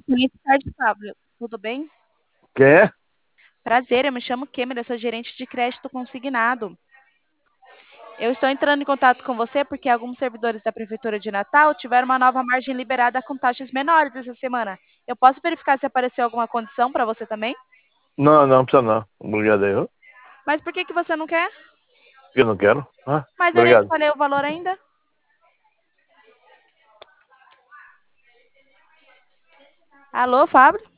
Excelente tarde, Fábio. Tudo bem? Quem é? Prazer, eu me chamo Kemer, eu sou gerente de crédito consignado. Eu estou entrando em contato com você porque alguns servidores da Prefeitura de Natal tiveram uma nova margem liberada com taxas menores essa semana. Eu posso verificar se apareceu alguma condição para você também? Não, não precisa não. Obrigado aí, viu? Mas por que você não quer? Eu não quero. Ah, Mas eu nem te obrigado. falei o valor ainda. Alô, Fábio?